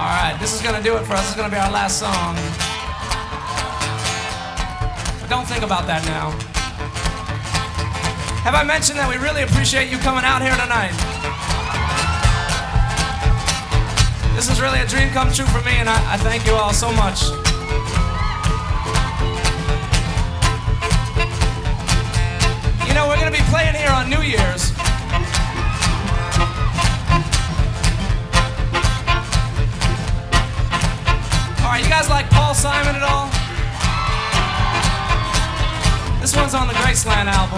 Alright, this is gonna do it for us. This is gonna be our last song. But don't think about that now. Have I mentioned that we really appreciate you coming out here tonight? This is really a dream come true for me, and I thank you all so much. You know, we're gonna be playing here on New Year's. Alright, you guys like Paul Simon at all? This one's on the Graceland album.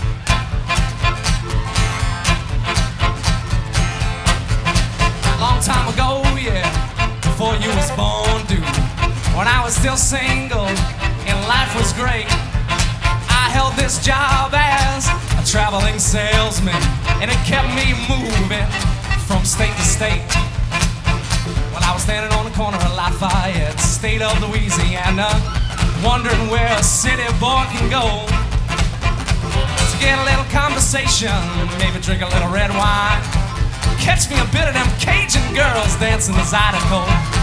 Long time ago, yeah, before you was born, dude. When I was still single and life was great, I held this job as a traveling salesman, and it kept me moving from state to state. Well, I was standing on the corner of Lafayette, state of Louisiana, wondering where a city boy can go to get a little conversation, maybe drink a little red wine, catch me a bit of them Cajun girls dancing the Zydeco.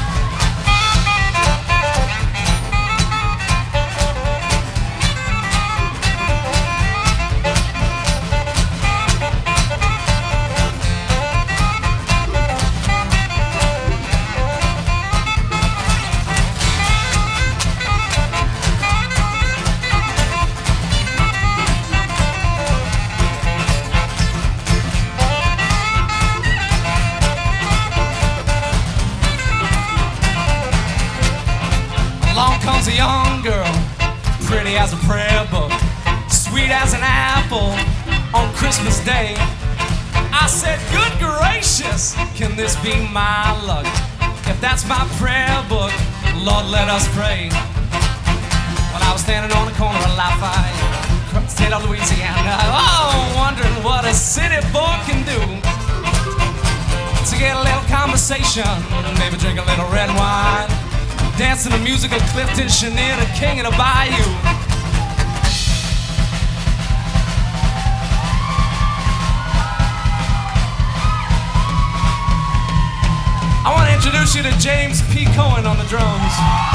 Comes a young girl, pretty as a prayer book, sweet as an apple on Christmas Day. I said, good gracious, can this be my luck? If that's my prayer book, Lord, let us pray. Well, I was standing on the corner of Lafayette, state of Louisiana, oh, wondering what a city boy can do to get a little conversation, maybe drink a little red wine, dancing the music of Clifton Chenier, the king of the bayou. I want to introduce you to James P. Cohen on the drums.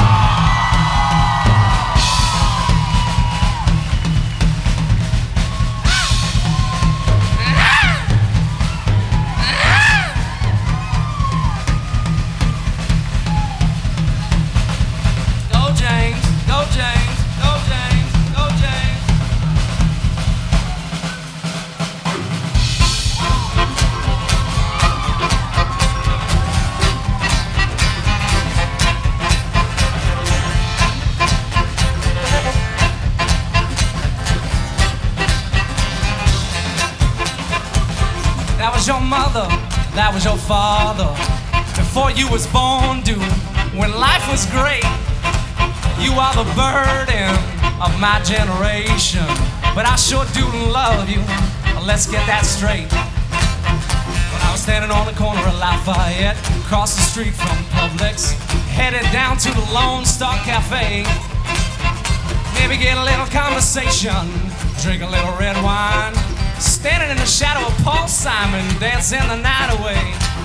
That was your mother, that was your father, before you was born, dude, when life was great. You are the burden of my generation, but I sure do love you, let's get that straight. When I was standing on the corner of Lafayette, across the street from Publix, headed down to the Lone Star Cafe, maybe get a little conversation, drink a little red wine, standing in the shadow of Paul Simon, dancing the night away.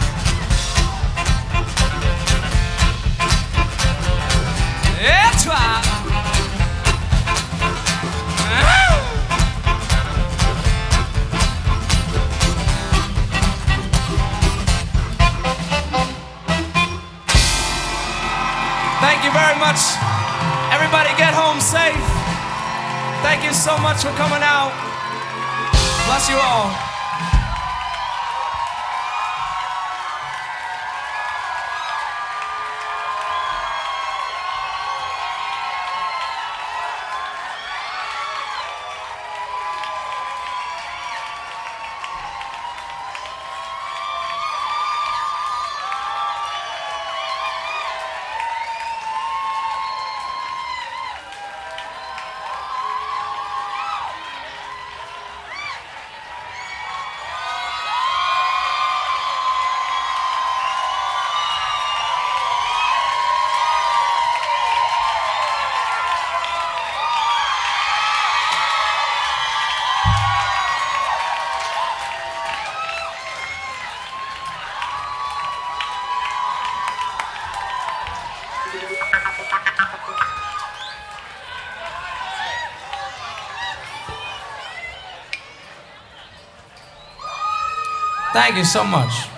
That's right. Thank you very much. Everybody get home safe. Thank you so much for coming out. Bless you all. Thank you so much.